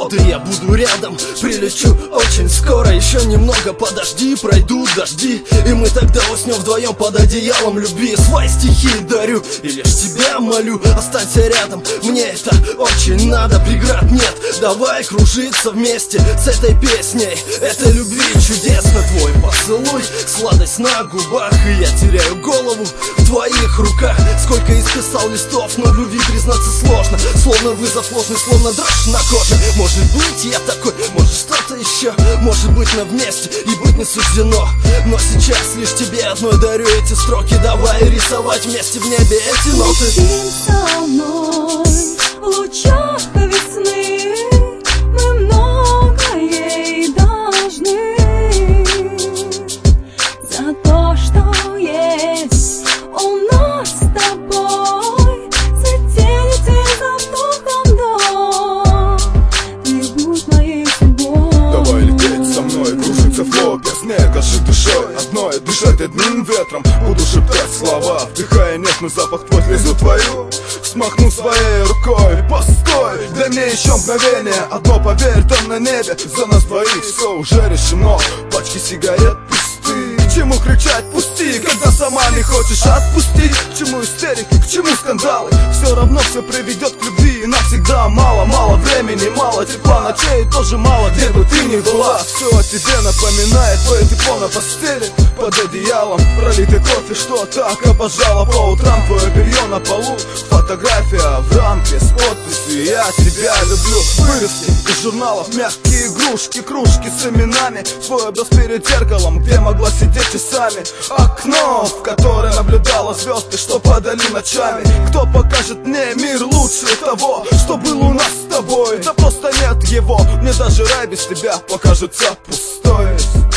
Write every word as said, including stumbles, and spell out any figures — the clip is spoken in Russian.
годы я буду рядом. Прилечу очень скоро, еще немного подожди, пройдут дожди, и мы тогда уснем вдвоем под одеялом любви. Свои стихи дарю и лишь тебя молю, останься рядом, мне это очень надо. Преград нет, давай кружиться вместе с этой песней, этой любви. Чудесно твой поцелуй, сладость на губах, и я теряю голову в твоих руках. Сколько исписал листов, но в любви признаться сложно. Словно вызов ложный, словно дрожь на коже. Может быть я такой, может что-то еще, может быть нам вместе и быть не суждено. Но сейчас лишь тебе одной дарю эти строки. Давай рисовать вместе в небе эти ноты. Летим со мной в лучах весны, мы многое должны. За то, что есть у нас с тобой, за тень и за вдохом до. Ты будь моей судьбой. Давай лететь со мной, кружиться флоу без снега, жить душой одной, дышать одним ветром. Буду шептать слова, вдыхая нежный запах твой, слезу твою смахну своей рукой. Постой, дай мне еще мгновение одно, поверь, там на небе за нас двоих все уже решено. Пачки сигарет пусты, к чему кричать пусти, когда сама не хочешь отпустить? К чему истерики, к чему скандалы? Все равно все приведет к любви, и навсегда мало-мало времени, мало тепла ночей, тоже мало, где бы ты ни была. Все о тебе напоминает твое тепло на постели, под одеялом, пролитый кофе, что так обожала по утрам. Твое белье на полу, фотография в рамке с подписью «Я тебя люблю». Вырезки из журналов, мягкие игрушки, кружки с именами. Свой образ перед зеркалом, где могла сидеть часами. Окно, в которое наблюдала звезды, что падали ночами. Кто покажет мне мир лучше того, что было у нас с тобой? Да просто нет его, мне даже рай без тебя покажется пустой.